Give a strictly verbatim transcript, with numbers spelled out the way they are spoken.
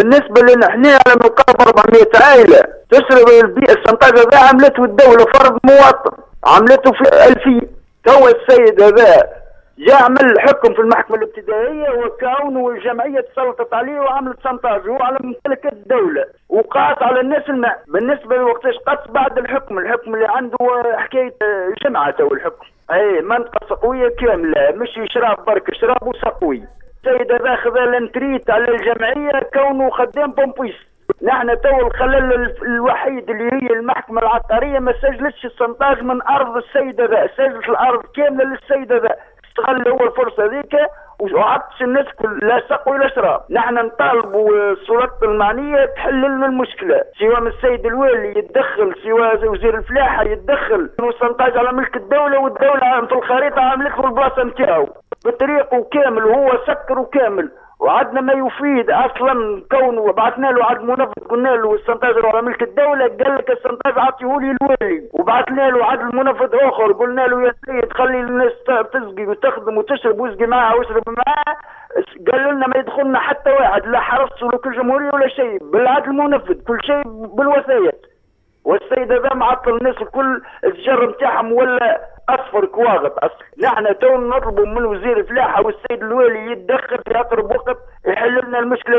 بالنسبه لنا احنا على نقابه أربعمية عائله تشرب البيئه الشنطاج هذا عملته الدوله فرض مواطن، عملته في ألفين. تو السيد هذا جاء عمل حكم في المحكمه الابتدائيه وكونه الجمعيه تسلطت عليه وعملت شنطاج، هو على ممتلكه الدوله وقاس على الناس الماء. بالنسبه لوقتاش قاس بعد الحكم، الحكم اللي عنده حكايه جمعه تو الحكم، اي منطقه سقويه كامله مش شراب برك، شراب وسقوي. السيد هذا خذ الانتريت على الجمعيه كونه خدام بومبيس. نحن تو الخلل الوحيد اللي هي المحكمه العقاريه ما سجلتش الشنطاج من ارض السيد هذا، سجلت الارض كامله للسيد هذا، استغل هو الفرصه ذيك وعطش الناس كل لا سقوا ولا شراب. نحن نطالبوا السلطات المعنيه تحل لنا المشكله، سواء من السيد الوالي يتدخل، سواء وزير الفلاحه يتدخل، والشنطاج على ملك الدوله والدوله في الخريطه عملت له البلاصه نتاعو بطريقه كامل وهو سكر كامل. وعدنا ما يفيد اصلا كونه بعثنا له عاد منفذ قلنا له الشنطاج على ملك الدوله، قال لك الشنطاج عطيه لي الوالي، وبعثنا له عاد المنفذ اخر قلنا له يا سيد خلي الناس تسقي وتخدم وتشرب واسقي معها واشرب معها، قالوا لنا ما يدخلنا حتى واحد، لا حرس ولا كل جمهوريه ولا شيء، بالعدل المنفذ كل شيء بالوثائق. والسيد هذا معطل الناس الكل، التجار نتاعهم ولا اصفر كواغط اصلا. نحن تو نطلبوا من وزير الفلاحه والسيد الوالي يتدخل في اقرب وقت يحل لنا المشكله.